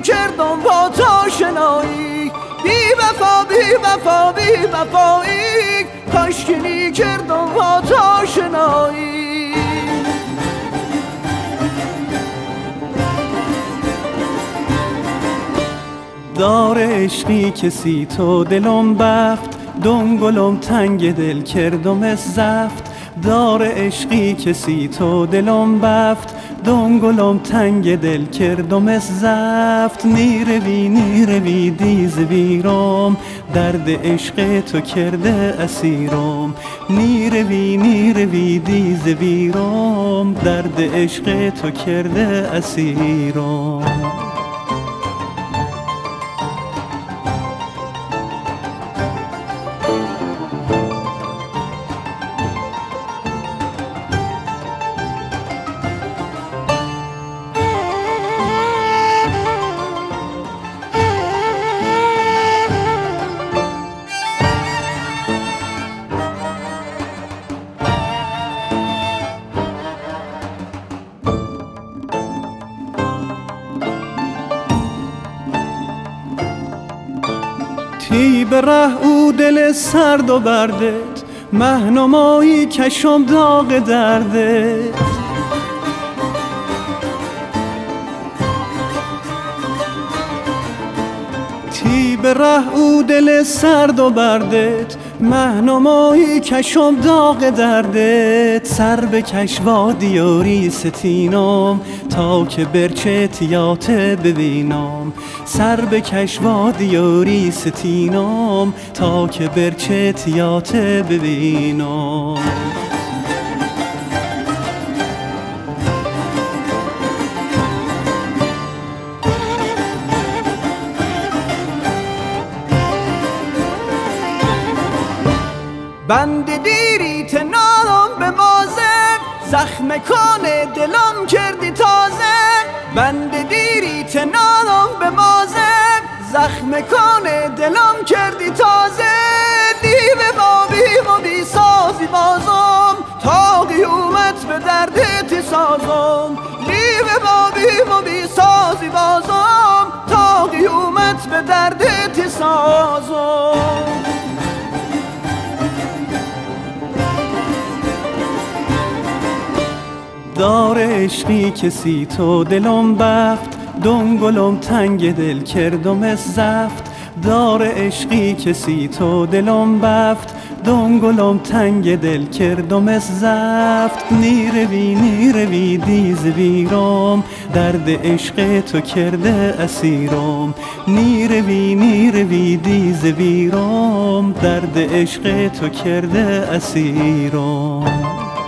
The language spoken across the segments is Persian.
کردم با تو آشنایی، بی وفا بی وفا بی وفایی، کاشکی کردم با تو آشنایی. دار عشقی کسی تو دلم بفت، دنگلم تنگ دل کردم از زفت. دار عشقی کسی تو دلم بفت، دنگلم تنگ دل کردم از زفت. نیروی دیز ویرام، درد عشق تو کرده اسیرم. نیروی دیز ویرام، درد عشق تو کرده اسیرم. تی به ره او دل سرد و بردت، مهنمایی کشم داغ دردت. تی به ره او دل سرد و بردت، مهنمایی کشم داغ دردت. سر بکش وادی و ریستینم، تا که برچتیات ببینم. سر بکش وادی و ریستینم، تا که برچتیات ببینم. بند دیری تنالم به مازه، زخم کنه دلم کردی تازه. بند دیری تنالم به مازه، زخم کنه دلم کردی تازه. دیو با بیم و بی سازی بازم، تا قیومت به دردت سازم. دیو با بیم و بی سازی بازم، تا قیومت به دردت سازم. دار عشقی کسی تو دلم بفت، دنگلم تنگ دل کردم از زفت. دار عشقی کسی تو دلم بفت، دنگلم تنگ دل کردم از زفت. نیروی دیز ویرام، درد عشق تو کرده اسیرم. نیروی دیز ویرام، درد عشق تو کرده اسیرم.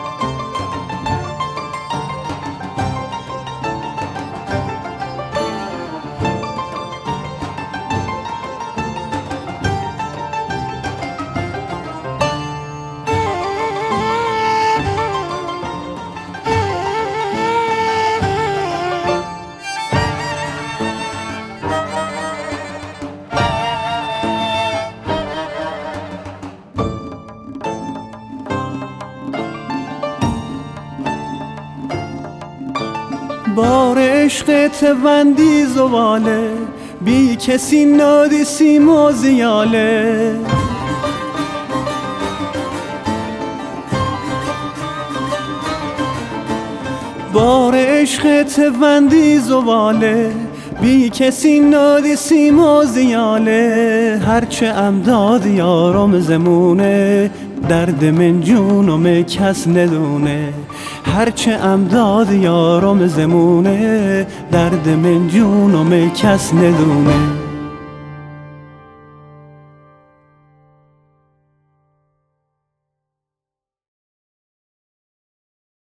بار عشق توندی زواله، بی کسی نادی سیم و زیاله. بار عشق توندی زواله، بی کسی نادی سیم و زیاله. هرچه امداد یارم زمونه، درد من جونم کس ندونه. هرچه امداد یارم زمونه، درد من جونم کس ندونه.